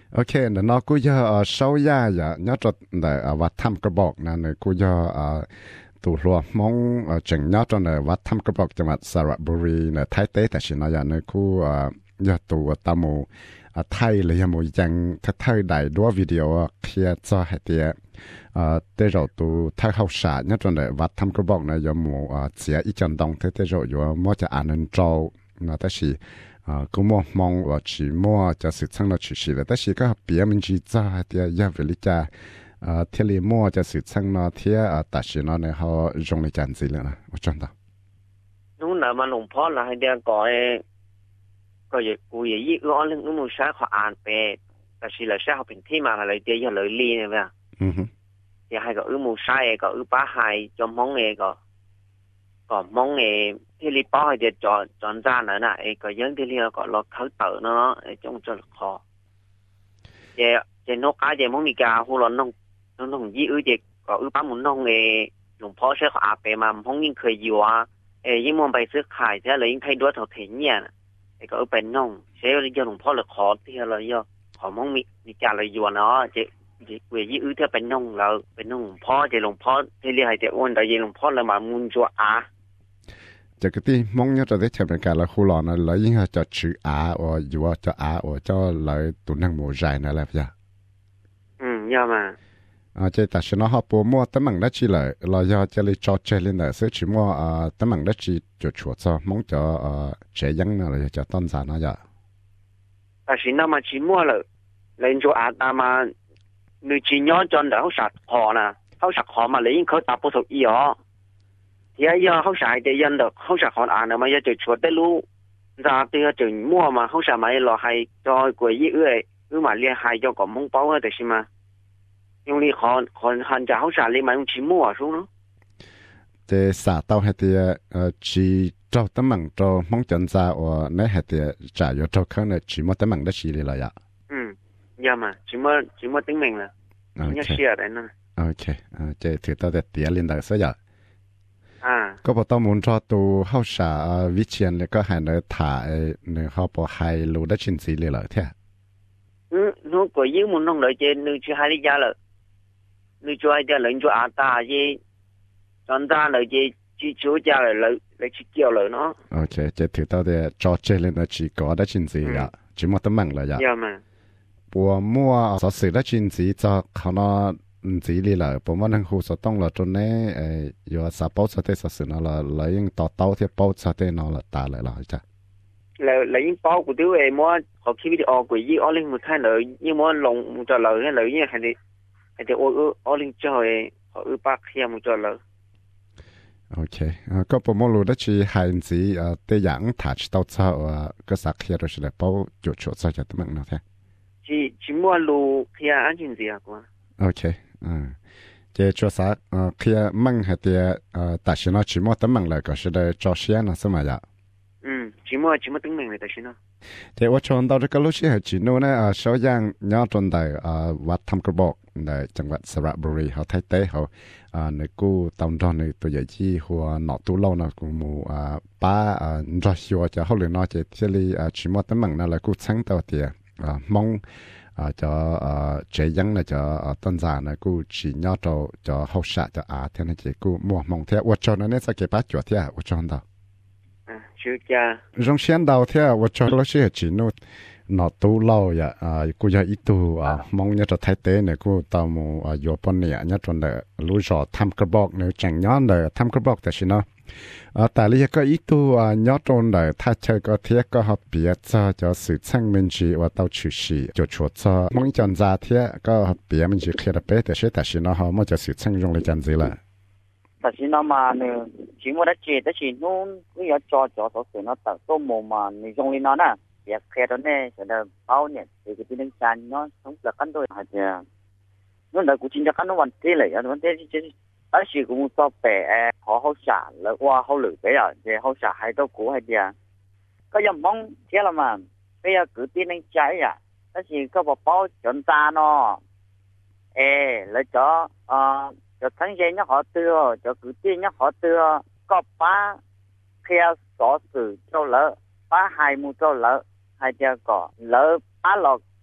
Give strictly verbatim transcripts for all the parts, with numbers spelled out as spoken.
โอเคเนอะกูจะเอ่อเช้าย่าอย่าเนาะจะเอ่อวัดทำกระบอกนะเนอะกูจะเอ่อตัวรัวมองเอ่อจังเนาะจนเนอะวัดทำกระบอกจังหวัดสระบุรีเนอะไทยเต้แต่สินะอย่าเนอะกูเอ่อยาตัวตามูอ่ะไทยเลยยังมูยังถ้าไทยได้ด้วยวิดีโอเคลียร์จะให้เดียเอ่อเตเราตัวไทยเขาสาเนาะจนเนอะวัดทำกระบอกเนอะยังมูเอ่อเสียอีจันดงเตเตเราอยู่มั่วจะอ่านนโจเนาะแต่สิ 啊，咁我望我去摸就是成了去世了，但是个别名去咋的也为了家，啊，天里摸就是成了天啊，但是呢，然后用了这样子了呢，我真的。 นู้นน่ะมาหลวงพ่อละให้เดียวก่อก็อย่ากูอย่ายี่อ้อเรื่องนู้นมึงใช้ขออ่านไปแต่สิละใช้เขาเป็นที่มาอะไรเดียวอย่าเลยลีเนี่ยมั้ยอือฮึอย่าให้ก็อื้อมึงใช้ก็อื้อป้าให้จอมมองเอก็ก็มองเอที่รีป้อเดี๋ยวจอจอนจ้าน่ะน่ะเอก็ยังที่เรียกก็รอเขาเต๋อเนาะไอ้จงจะคอเจเจนกอาเจมองมีกาหูร้อนน้องน้องน้องยี่อื้อเจก็อื้อป้าหมุนน้องเอหลวงพ่อใช้ขออ่านไปมาห้องยิ่งเคยอยู่อ่ะเอ้ยิ่งมองไปซื้อขายใช่เลยยิ่งไทยด้วยเท่าเทียนเนี่ยไอ้ก็เอาเป็นน้องใช้เลยยอหลวงพ่อเลยขอที่เราย่อขอมองมีมีการเลยอยู่เนาะเจ๊เจ๊เวยี่อื้อเท่าเป็นน้องเราเป็นน้องหลวงพ่อเจ๊หลวงพ่อที่เรียกให้เจ๊อ้วนแต่เจ๊หลวงพ่อเลยมามุนจัวอาจากที่มองเนี่ยจะได้ใช้เป็นการละคู่หลอนนะแล้วยิ่งจะชื่ออาโออยู่ว่าจะอาโอจะเลยตุนังหมูใจนั่นแหละพี่อืมย่อมาอ่าเจแต่ฉันเขาปูมัวตั้งมั่งได้ชีเลยเราอยากจะเลยจอดเจลินเลยซึ่งชิมัวอ่าตั้งมั่งได้ชีจุดชัวร์ซะมองจะอ่าเจยังนะเลยจะต้นสารนะจ๊ะแต่สิน้ามาชิมัวเลยเล่นจัวอาตามาหนึ่งจีนย้อนจนเดี๋ยวเขาสักคอนะเขาสักคอมาเลยยิ่งเขาตาปุถุอีอ๋อที่ไอ้ย่อเขาใส่เดียนเด็กเขาสักคออ่านนะมาจะจุดชัวร์ได้รู้จะเตือนจุดมัวมาเขาสามารถรอให้จอยกวยยี่เอ้ยเออมาเรียกให้จอกับมงเป้าแต่ใช่ไหม用力看看看着好啥哩嘛用起摸说咯。 这啥到还得呃去找他们找梦见在我那还得在有找可能去么他们的系列了呀。 嗯，要嘛，起么起么顶明了，人家写的呢。 OK，啊，这ถือตัวแต่เตียลินได้ซะ呀。 อ่าก็พอต้องมุนจอตัวเข้าสาวิเชียนแล้วก็ให้เนื้อถ่ายเนื้อเขาพอให้รู้ได้ชินสีเลยเหรอเท่าอืมนู้ก็ยิ่งมุนน้องเลยเจนึกชื่อให้ลิยาเลยนึกช่วยเดี๋ยวหลังช่วยอาตาเจจอนตาเลยเจจีจูจ้าเลยเลยเลยชิเกี่ยวเลยเนาะโอเคจะถือตัวแต่จอเจเลยนะชีก็ได้ชินสีอ่ะจิมอตมั่งเลยอ่ะเยี่ยมอ่ะปัวมัวสอสือได้ชินสีจะเขาเนาะสีเลยเลยผมว่านั่งหูสต้องเราจนนี้เอ่ออยู่สาปอสเตสสือเนาะเราเรายังต่อเต้าที่ปอสเตเนาะเราตาเลยล่ะจ้ะแล้วแล้วยิ่งปอกูด้วยมัวขอคิดวิดีโอกูยี่อ้อลิงมือท่านเลยยิ่งมัวลงมือจ่อเลยให้เลยยิ่งให้ดิให้ดิโอ้เอออ้อลิงจ่อยขอเออปากเขียมือจ่อเลยโอเคก็ผมมองรู้ได้ชีหายสีเอ่อแต่อย่างถัดต่อเช้าก็สักเขียนเราจะได้ปอจุดชุดใส่จะตั้งมั่งเนาะแท้ชีชีมัวรู้เขียอันจริงสิอะกูโอเคอ่าเจ้าชัวสักเอ่อเขียมั่งให้เดียเอ่อแต่ฉันว่าชีมัวตั้งมั่งเลยก็จะได้จอเชียนะสมัยอ่ะอืมชีมัวชีมัวตั้งมั่งเลยแต่ฉันเนาะเจ้าว่าชน到这个路线ให้จีโน่เนี่ยเอ่อ小样ย้อนจนได้เอ่อวัดทำกระบอกในจังหวัดสระบุรีเขาไทยเต้เขาอ่าในกู้ตำดอนในตัวใหญ่ที่หัวหนอตู้เล่านะกูมูอ่าป้าอ่ารอชัวจะเขาเลยนอเจที่ลีอ่าชีมัวตั้งมั่งนั่นแหละกูชั้งตัวเดียอ่ามองอ่าจะอ่าเจยังนะจะต้นจานะกูจีย้อนจะจะเขาสะจะอาเท่านั้นเจกูมัวมองเท่าว่าชนนั้นเนี่ยสักเก็บปัจจุบันเท่าว่าชนดาวชื่อจ้ารงเชียนดาวเท่าว่าชนเราเชื่อจีนู่นอตู้เล่าอย่าอ่ากูอยากอีตัวอ่ามองเนี่ยจะไทยเต้เนี่ยกูตามูอ่าอยู่ปนเนี่ยเนี่ยจนเดรู้จอทำกระบอกเนี่ยจังย้อนเดทำกระบอกแต่ชินะอ่าแต่เรียก็อีตัวอ่าย้อนจนเดถ้าเชอก็เทียก็หับเปียจะจะสื่อช่างมันจีว่าต้องชื่อสีจะชัวร์จะมองจันจาเทียก็หับเปียมันจีเคลียร์เป๊ะแต่เชื่อแต่ชินะเขามันจะสื่อช่างยงเลยจันจีละแต่ชินะมาเนี่ยชิมัวได้เจแต่ชินู้นก็อยากจอจอสอสื่อนะแต่ตัวโมมาในยงเลยนะนะอยากแค่ตอนนี้จะได้เป้าเนี่ยคือที่นึกจันเนาะต้องหลักกันด้วยอาจจะนู่นแต่กูจริงจังกันนู่นวันที่เลยอ่ะวันที่ที่ตอนสิกูมุ่งต่อไปเออขอเขาสาแล้วว่าเขาหลุดไปอ่ะเดี๋ยวเขาสาให้ตัวกูให้เดียก็ยังมองเที่ยวละมันไปอ่ะคือที่นึกใจอ่ะตอนสิก็บอกเป้าจนตาเนาะเออแล้วจะอ่าจะทั้งใจเนี่ยเขาเตือจะคือที่เนี่ยเขาเตือก็ป้าแค่สอสื่อเจ้าละป้าให้มูเจ้าละให้เดียวก็แล้วป้าหลอก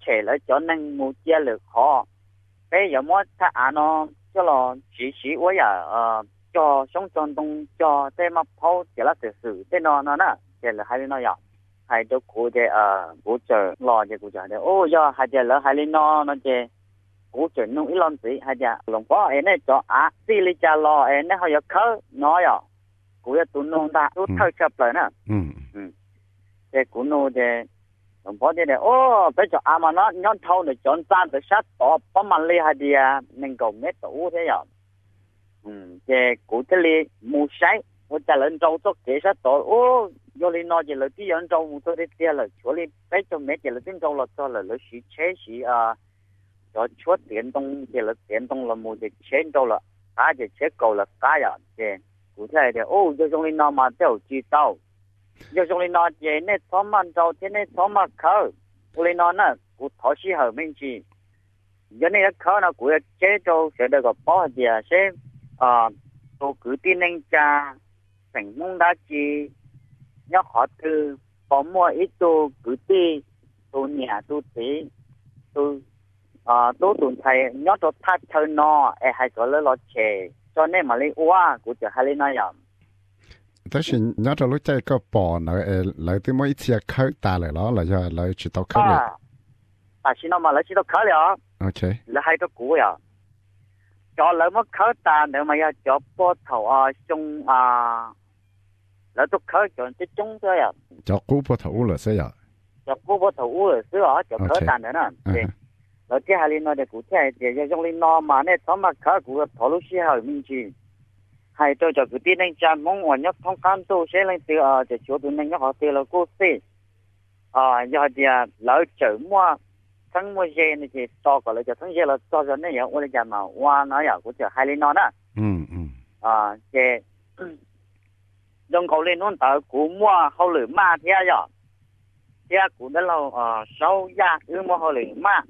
trẻ lại cho nên một chia lực họ bây giờ mỗi thằng anh nó cho là chỉ chỉ với ờ cho sống trong đông cho thế mà phao chỉ là sự sự thế nó nó nè chỉ là hai nó vậy hai đứa cụ thì ờ cụ chờ lo thì cụ chờ thì ô giờ hai đứa là hai nó nó chỉ cụ chờ nung ít lon gì hai đứa lòng có em này cho à xí li cha lo em này họ giờ khơi nói vậy cụ giờ tụi nung ta tụi khơi chập lại nè ừ ừ thì cụ nung thì lòng có thì ô bây giờ à mà nó nhon thâu để chọn san để sát tỏ bấm mặt li hai đứa mình cùng mấy tụ thế vậy ừ thì cụ thế li mua sấy我在人州做这些多哦，有哩那就了地人州我做的点了，除了北州没就了郑州了做了，了是车是啊，就出电动就了电动了，冇就牵走了，大就车够了，大呀这，cụ thể的哦，就用哩那嘛都知道，就用哩那这那草满州这那草满口，我哩那呢，cụ thọ sĩ后面去，有那个口呢，cụ chế州学那个包的些啊，都固定人家。thành mong đã chi nhớ họ từ có mua ít tu cứ ti tu nhà tu tí tu à tu tuần thầy nhớ cho thắt thơ no e hay có lỡ lọt chè cho nên mà lấy qua của chợ hay lấy nói nhầm. Thế thì nhớ cho lúc chơi có bỏ nữa lấy từ mỗi chiếc khơi ta lại đó là do lấy chỉ tao khơi à à xin nó mà lấy chỉ tao khơi rồi ok là hai cái cũ rồi cho lấy mất khơi ta nếu mà cho bỏ thầu à chung à lỡ tôi khơi chọn cái chúng thôi à cho cú bỏ thầu là sao vậy cho cú bỏ thầu là sao à cho khơi tàn nữa nè lỡ cái hai linh nó để cụ thể thì cho trong linh nó mà này thằng mà khơi cụ thầu lúc xưa hồi mình chỉ hay tôi cho cụ tin anh cha mong muốn nhắc thông cảm tôi sẽ lên từ à để chỗ tụi mình nhắc họ từ là cô sĩ à giờ thì lỡ chở mua thằng mua gì này thì to còn lại cho thằng gì là to rồi này vậy tôi là mà qua nói à cụ cho hai linh nó nè ừ ừ à cái trong cầu lên nó tờ của mua hậu lửa ma thế rồi thế của đó là ờ sáu gia ư mua hậu lửa ma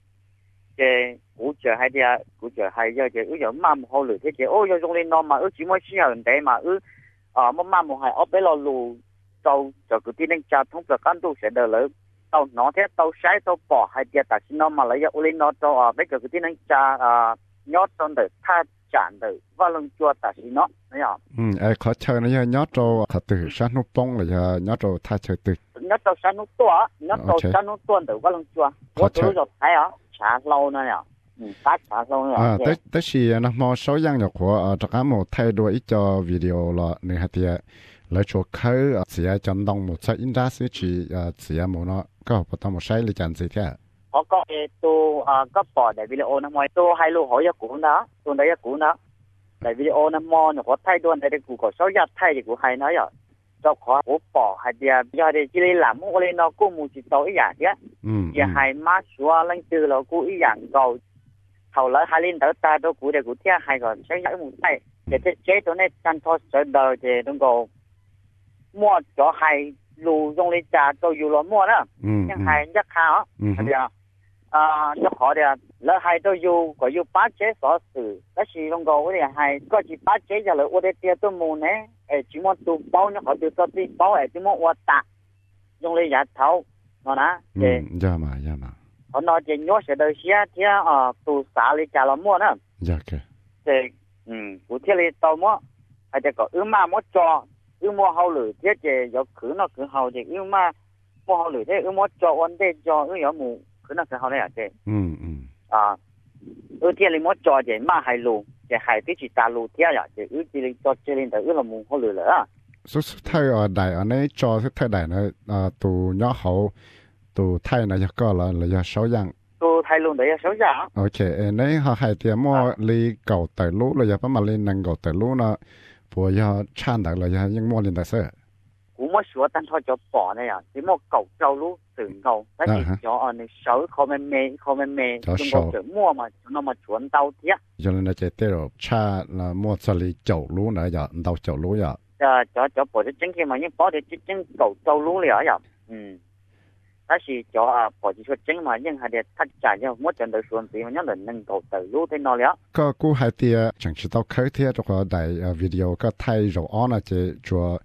cái của chờ hai dia của chờ hai giờ cái ư giờ ma một hậu lửa thế cái ô giờ trong lên nó mà ư chỉ mua xí hơn đấy mà ư ờ mà ma một hai ốp bé lo lù tàu cho cái tin anh cha thông cả cán tu sẽ đỡ lỡ tàu nó thế tàu sái tàu bỏ hai dia ta xin nó mà lấy giờ lên nó tàu ờ bây giờ cái tin anh cha ờ nhót trong đời tha chán đời và lần chua ta xin nó thấy không? ừ ai khó chơi nó nhớ trâu thật từ sát nút bông là nhớ trâu thay chơi từ nhớ trâu sát nút tua nhớ trâu sát nút tua từ và lần chua có thứ rồi thấy hả xả lâu nữa nhở ừ sát xả lâu nữa à tới tới khi nó mò sáu giang nhọc của tất cả một thay đổi ít cho video là này hạt tiền lấy chỗ khơi chỉ chọn đông một sai industry chỉ chỉ một nó có bắt đầu một sai lấy chọn gì thế họ có tu à có bỏ để video nó ngoài tu hai lô hỏi của đó tu đấy của đó để video nó mò nó có thay đuôn để của có số giá thay thì của hai nói rồi cho khó của bỏ hai dia giờ thì chỉ làm mua lên nó cũng một chỉ tối giả chứ giờ hai má xóa lên từ là cũng ý dạng cầu thầu lại hai lên tới ta đâu của để của theo hai còn sẽ giải một tay để thiết chếตัวนี้การทอดเสด็จจะต้องก็มั่วจ่อไฮลูตรงนี้จ่าตัวอยู่ล้อมั่วนะยังไฮยักษ์ขาวเดียวอ่าจะขอเดียวแล้วไฮตัวอยู่ก็อยู่ป้าเจ๊สอสื่อแล้วสิต้องก็ว่าเดียวไฮก็จีป้าเจ๊จะเลยว่าเดียวตัวมูเนี่ยเอจิมอนตัวเป้าเนี่ยเขาตัวตัวที่เป้าเอจิมอนว่าตาตรงนี้ยัดเท้าเนาะนะเจ๊ย่ามาย่ามาเขาเนาะเจ๊ย้อนเสด็จเสียเที่ยอ่าตัวสาลิจ่าล้อมั่วนะย่าแกเจ๊อืมกูเที่ยวเลยตัวมั่วอาจจะก็อื้อมามั่วจออื้อมั่วเฮาหรือเที่ยเจ๊ยกขืนเนาะขืนเฮาเจ๊อื้อมามั่วเฮาหรือเที่ยอื้อมั่วจอวันเดจออื้อยอหมูขืนเนาะขืนเฮาเนี่ยเจ๊อืมอืมอ่าอื้อเที่ยเลยมั่วจอเจ๊มาไฮลูเจ๊ไฮที่จิตาลูเที่ยอ่ะเจ๊อื้อเจ๊เลยจอเจ๊เลยแต่อื้อละหมูเฮาหรือเลยอ่ะสุดท้ายอ่ะได้อันนี้จอสุดท้ายได้นะอ่าตัวย่อเฮาตัวไทยนะก็ละเลยจะเสายังตัวไทยลุงเดี๋ยวเสายังโอเคเอ้นี่เขาให้เตรียมมั่วลีเก่าแต่รู้เลยจะประมาณลีนังเก่าแต่รู้นะพวกยาชาติเลยยังมั่วลีแต่เสือกูมั่วชัวตั้งทอจะป่อเนี่ยที่มั่วเก่าเจ้ารู้ถึงเก่าแต่ที่จ่อในเสาเขาไม่เมย์เขาไม่เมย์จงก็จะมั่วมาจนมาชวนเตาเทียจนเราจะเตะชาละมั่วสลีเจ้ารู้นะอย่าเตาเจ้ารู้อย่าจะจะจะปวดจะจังที่มันยังปอดจะจังเก่าเจ้ารู้เลยอ่ะอืมถ้าสิจ่อปอดจะช่วยจังมายังหาเด็ดทัดจ่ายยังมั่วจนโดยส่วนสีมันยังเดินนั่งเก่าเตารู้ที่นอนแล้วก็กูให้เตียจังชิดเอาเคยเทียตัวก็ได้วิดีโอก็ไทยเราอ้อนจะจัว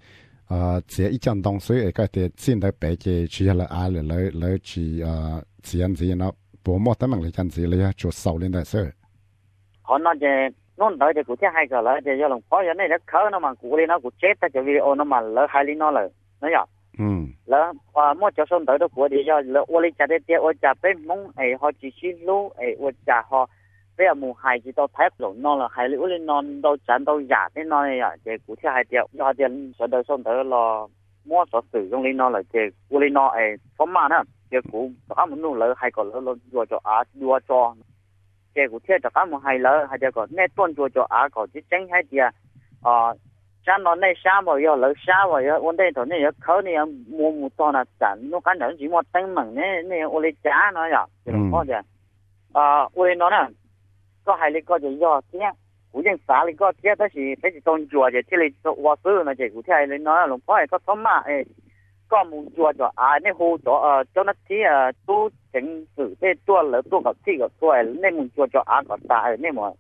ờ chỉ ít chân đông suy cái thì xin tới bé cái chỉ là ai là lấy lấy chỉ ờ chỉ anh gì nó bố mẹ tấm bằng lấy chân gì lấy chuột sầu lên đấy sơ họ nói về nó đợi thì cũng thế hay cả là để cho lòng khó cho nên nó khớ nó mà cụ đi nó cũng chết ta cho video nó mà lỡ hai lý nó là nó nhở ừ lỡ và mỗi chỗ xong tới đó của đi cho lỡ ô li chả để tiêu ô chả bên mong ấy họ chỉ xin lú ấy ô chả họ bây giờ mù hai chỉ tao thấy rồi nó là hai lý ô li non đâu chán đâu giả thế nó này à để cụ thế hai tiêu cho tiền số đời xong tới là mua số sử dụng lý nó là để ô li nó ấy phóng mà nữa để cụ có một nụ lỡ hay còn lỡ lỡ đua cho á đua cho cái cụ thể cho các một hai lỡ hay là còn nét tuân cho cho á còn chỉ tránh hay thì à sáng nó này sáng mà giờ lỡ sáng mà giờ vấn đề thôi này khởi này mua một ton là chẳng nó cái nào chỉ một tấn mặn này này ô lê chả nó vậy thì nó có gì à ô lê nó nè có hai lý có gì do thế cụ dân xã lý có thế đó thì thế thì tôn chùa thì thế lý hoa sư nó chỉ cụ thể lý nó là lồng có có thống mà có một chùa cho à này hồ cho ờ cho nó thì ờ tu chính sự thế tua lỡ tua gặp thì gặp tua nên một chùa cho à có tại nên mà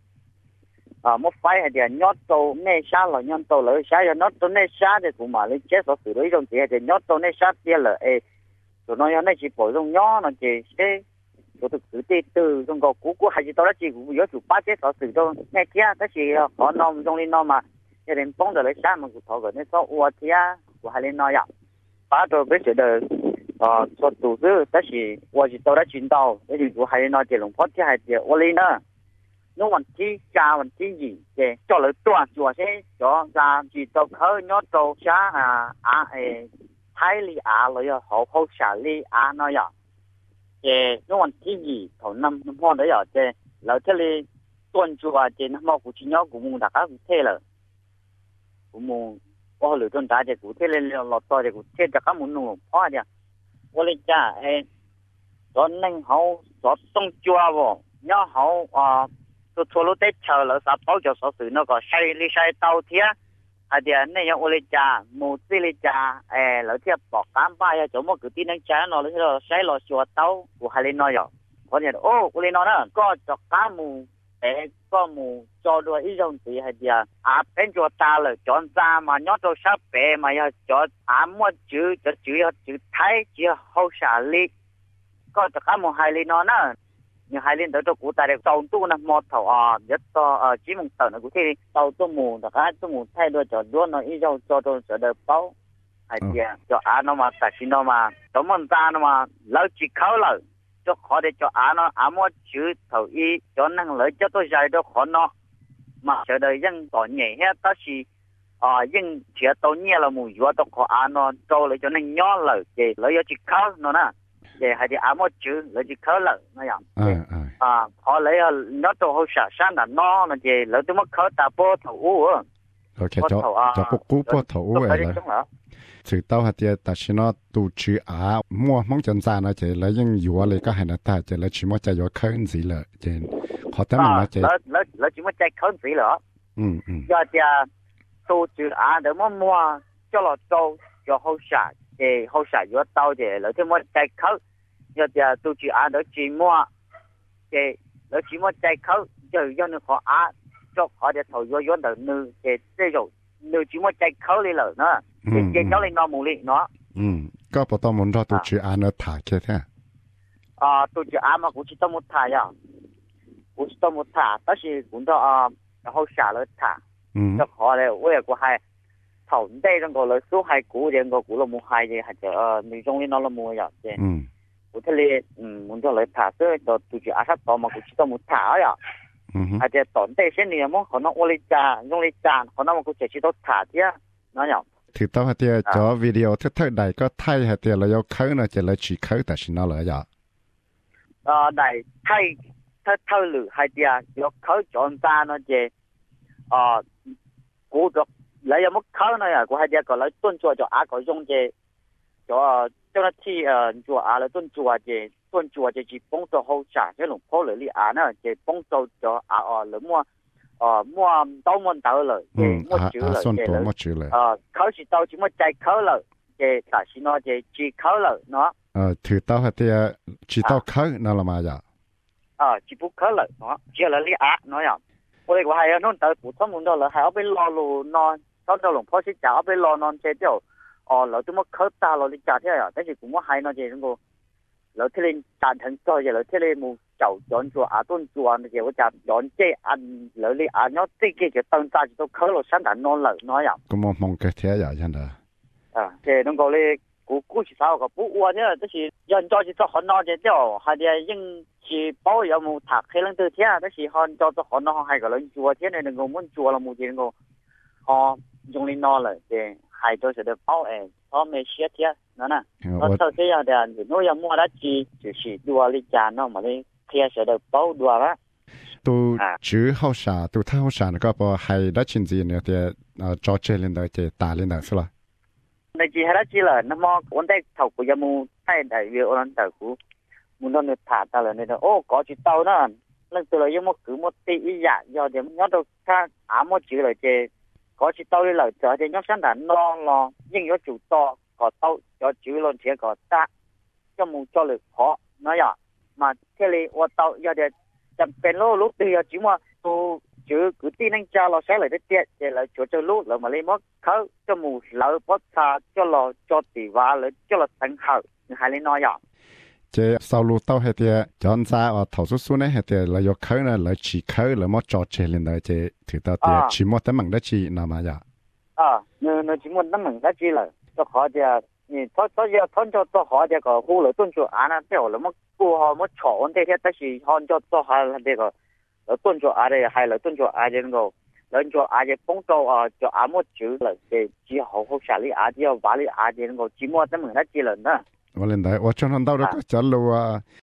à một phải hay là nhót tàu nên xa là nhót tàu lỡ xa là nhót tàu nên xa thì cũng mà lấy chết có xử lý trong thì thì nhót tàu nên xa kia là ê tụi nó nó chỉ bồi trong nhót nó chỉ cái tụi thực sự tê từ trong có cú cú hay gì tao đó chỉ cũng nhớ chụp ba chết có xử trong nghe kia cái gì họ nom trong lên nom mà cho nên bóng rồi lấy xa mà cũng thọ rồi nên sau ua kia của hai lên nói vậy ba rồi bây giờ đời ờ cho tổ chức đó là我是到了青岛，那就我还那这龙坡这还这我哩呢，那问题加问题gì这做了多做些做ra chỉ到khởi nhớ到啥啊啊诶，泰里啊了要好好下里啊那样，这那问题gì头năm năm hoa đó ya这，แล้ว这里端做啊这那么古今鸟古木大家古贴了，古木我了端大这古贴了了落到这古贴大家木弄破的。我哩家诶，做能好做动作喎，要好啊，做错了得错了，啥包就说是那个晒哩晒到天，啊的那样我哩家母子哩家诶，老天白干巴呀，做么个啲能家喏，你说晒了说到，我还哩那样，我讲哦，我哩那呢，个做家母。诶，个母做到一种事系啲啊，啊变做大了，长大嘛，要做小白嘛，要做啊么煮就煮要煮太煮好下力，个就咁冇系你喏呢，你系你到到古代嘅做都呢木头啊，一個啊只蒙頭呢，古啲做都冇，大家都冇太多做多呢，一種做到做到包，係啲啊，做啊喏嘛，但是喏嘛，做乜嘢喏嘛，老住口了。cho họ để cho anh nó ám một chữ thầu y cho năng lợi cho tôi dài đó khó nó mà chờ đợi dân có nhẹ hết đó thì à dân chỉ tôi nhẹ là mùi gió tôi khó anh nó cho lại cho nên nhỏ lợi để lợi cho chỉ khó nó nè để hay để ám một chữ lợi chỉ khó lợi nó vậy à họ lấy nó tôi hỗ trợ sáng là nó là để lợi tôi mất khó ta bố thầu u ok cho cho cú cú bố thầu u vậy sự tao hạt tiền ta chỉ nó tu chữ à mua mong chân ra nó chỉ lấy những yếu lấy cái hành ta chỉ lấy chỉ mua chạy yếu khơi gì là chỉ họ tao mình nói chỉ lấy lấy lấy chỉ mua chạy khơi gì là ừ ừ giờ thì tu chữ à để mua mua cho là cho cho hậu sản thì hậu sản yếu tao thì lấy chỉ mua chạy khơi giờ thì tu chữ à để chỉ mua thì lấy chỉ mua chạy khơi giờ do nó họ à cho họ để thầu yếu yếu đầu nữ thì đây rồi nữ chỉ mua chạy khơi đi lợi nữa cái cái cháu lên nó mù lị nó ừ có bao nhiêu món rau tôi chỉ ăn nó thả kia thế à tôi chỉ ăn mà cũng chỉ tao một thả ya cũng chỉ tao một thả đó là cũng đó à hậu xảเลยthả cho họ này tôi cũng hay thầu đây trong cái lời số hai cũ thì cái cũ là một hai gì hay là mình trong lên nó là một ya chứ cũng thế là muốn cho lời thả tôi tôi chỉ ăn sát tao mà cũng chỉ tao một thả ya hay là tổn đây xem này mà họ nó ô lê trà trong lê trà họ nó mà cũng chỉ tao thả chứ nó nhở thì tao hạt tiền cho video thứ thứ này có thay hạt tiền là yêu khơi nó chỉ là chỉ khơi tại sao nó lại vậy? Ờ này thay thay thay lử hạt tiền yêu khơi chọn ra nó chỉ ờ cố được lấy một khơi này à, của hạt tiền còn lấy tuân chùa cho á có dùng chỉ cho cho nó thi ờ chùa á là tuân chùa chỉ tuân chùa chỉ chỉ bông cho hậu sản cái lồng phố lử li á nó chỉ bông cho cho á ờ lử mua ờ mua tàu mua tàu rồi, mua chữ rồi, mua chữ rồi, ờ khởi sự tàu chỉ mua chạy khởi rồi, cái tại sao nó chỉ chỉ khởi rồi nó, ờ thử tàu hay thì chỉ tàu khởi nó là mà vậy, ờ chỉ bút khởi rồi nó, chỉ là lý á nó vậy, tôi có hay nó tới phổ thông muốn đó là hay ở bên lò lù non, sau đó lồng phó sĩ trả ở bên lò non chơi tiêu, ờ lỡ tôi mất khớp ta lỡ đi trả thế à, thế thì cũng có hay nó gì nó lỡ thế lên tàn thành cho giờ lỡ thế lên một chậu chọn chùa à tuần chùa nó chỉ có chọn chọn chơi ăn lỡ đi ăn nó tí cái cái tăng ta chỉ tôi khớp lỡ sáng đàn non lỡ nói à. cũng mong mong cái thế vậy chẳng được. À, thì nó gọi là cú cú chỉ sao cái bút uo thế, tức là dân cho chỉ cho họ nói thế đó, hay là những chỉ bảo有冇thạc hay là từ thế, tức là họ cho cho họ nói hay cái lần chùa thế này nó muốn chùa là một gì nó họ dùng lên nói là thì hay cho sẽ được bảo ấy, họ mới xé thế, nó nè, nó sau thế là thì nó要mua đất chỉ chỉ chỉ đua lên trả nó mà đi thế sẽ được bảo đua đó. Tu chữ hậu sản, tu thao hậu sảnก็พอhay đất chính gì nữa thì cho chơi lên đó thì tả lên đó xí ในจีฮาราจีเลยน้ำมอวันได้เท่ากูยามูใต้ได้เวียวันนั้นเท่ากูมูนนนึกถาตาเลยเนี่ยโอ้ก่อจีเต่านั่นเรื่องตัวเลยยังมกือมตีอีหยาดยอดเดี๋ยวย้อนตัวถ้าอามจือเลยเจก่อจีเต่าเลยเลยเจอเดี๋ยวย้อนสันดานนอนรอยิ่งย้อนจู่ต่อก่อเต่าย้อนจือลนเชียก่อตาจมูกจ่อเลยเพาะน้อยอ่ะมาเทเลว่าเต่ายอดเดี๋ยวจำเป็นโลลุกเดียวจิ๋วว่าตัวchứ cứ tin anh cha lo sẽ lại cái tiệt để lại chỗ cho lúc là mà lấy mất khâu cho mù lỡ bớt xa cho lo cho tỷ và lại cho là thành hậu hay lấy nói vậy chế sau lúc tao hay thì chọn ra ở thầu số số này hay thì là do khâu này là chỉ khâu là mất trò chơi lên đấy chế thử tao thì chỉ một tấm bằng đất chỉ nào mà vậy à nếu nếu chỉ một tấm bằng đất chỉ là cho họ thì你他他要他就做好这个护了炖煮啊那这了么不好么炒这些但是他就做好这个ở tuần cho ai đây hay là tuần cho ai đây nó lên cho ai đây phong trào à cho ai một chữ là để chỉ học học xả lý ai đi vào lý ai đây nó chỉ mua tấm mình đã chỉ lần đó. Và lên đấy, và cho nên đâu đó có chọn luôn